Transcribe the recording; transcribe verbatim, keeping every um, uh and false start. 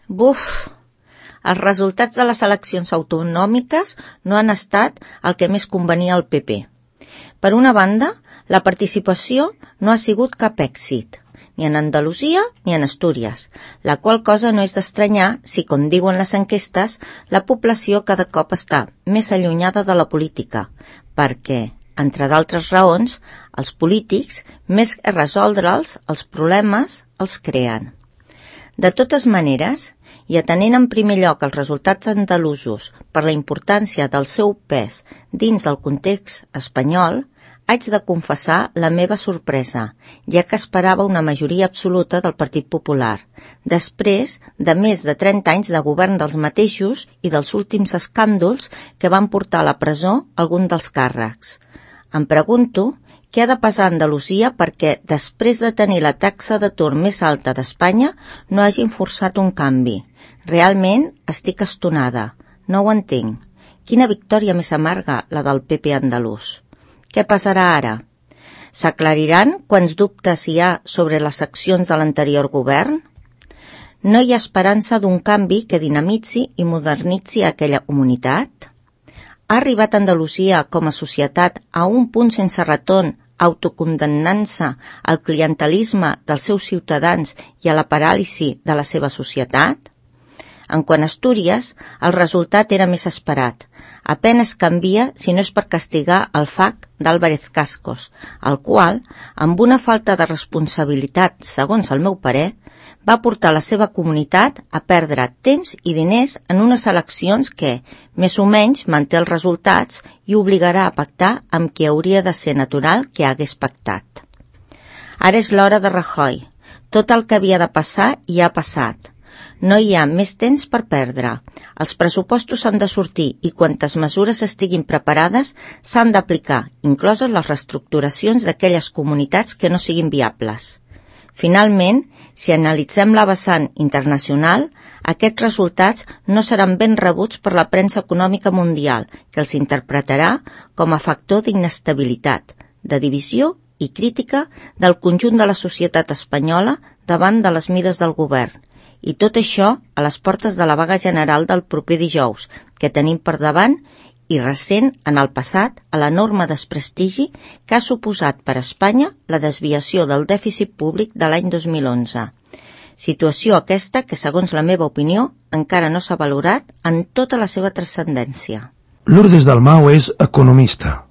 Buf! Els resultats de les eleccions autonòmiques no han estat el que més convenia al P P. Per una banda, la participació no ha sigut cap èxit, ni en Andalusia ni en Astúries, la qual cosa no és d'estranyar si, com diuen les enquestes, la població cada cop està més allunyada de la política, perquè, entre d'altres raons, els polítics, més que resoldre'ls, els problemes els creen. De totes maneres, i atenent en primer lloc els resultats andalusos per la importància del seu pes dins del context espanyol, haig de confessar la meva sorpresa, ja que esperava una majoria absoluta del Partit Popular, després de més de trenta anys de govern dels mateixos i dels últims escàndols que van portar a la presó algun dels càrrecs. Em pregunto què ha de passar a Andalusia perquè, després de tenir la taxa d'atur més alta d'Espanya, no hagin forçat un canvi. Realment estic estonada. No ho entenc. Quina victòria més amarga la del P P andalús. Què passarà ara? S'aclariran quants dubtes hi ha sobre les accions de l'anterior govern? No hi ha esperança d'un canvi que dinamitzi i modernitzi aquella comunitat? Ha arribat Andalusia com a societat a un punt sense retorn, autocondemnant-se al clientelisme dels seus ciutadans i a la paràlisi de la seva societat? En quant a Astúries, el resultat era més esperat. Apenes canvia si no és per castigar el F A C d'Álvarez Cascos, el qual, amb una falta de responsabilitat, segons el meu parer, va portar la seva comunitat a perdre temps i diners en unes eleccions que, més o menys, manté els resultats i obligarà a pactar amb qui hauria de ser natural que hagués pactat. Ara és l'hora de Rajoy. Tot el que havia de passar ja ha passat. No hi ha més temps per perdre. Els pressupostos han de sortir i quantes mesures estiguin preparades s'han d'aplicar, incloses les reestructuracions d'aquelles comunitats que no siguin viables. Finalment, si analitzem la vessant internacional, aquests resultats no seran ben rebuts per la premsa econòmica mundial, que els interpretarà com a factor d'inestabilitat, de divisió i crítica del conjunt de la societat espanyola davant de les mides del govern. I tot això a les portes de la vaga general del proper dijous, que tenim per davant i recent en el passat a l'enorme desprestigi que ha suposat per a Espanya la desviació del dèficit públic de l'any dos mil onze. Situació aquesta que, segons la meva opinió, encara no s'ha valorat en tota la seva transcendència. Lourdes Dalmau és economista.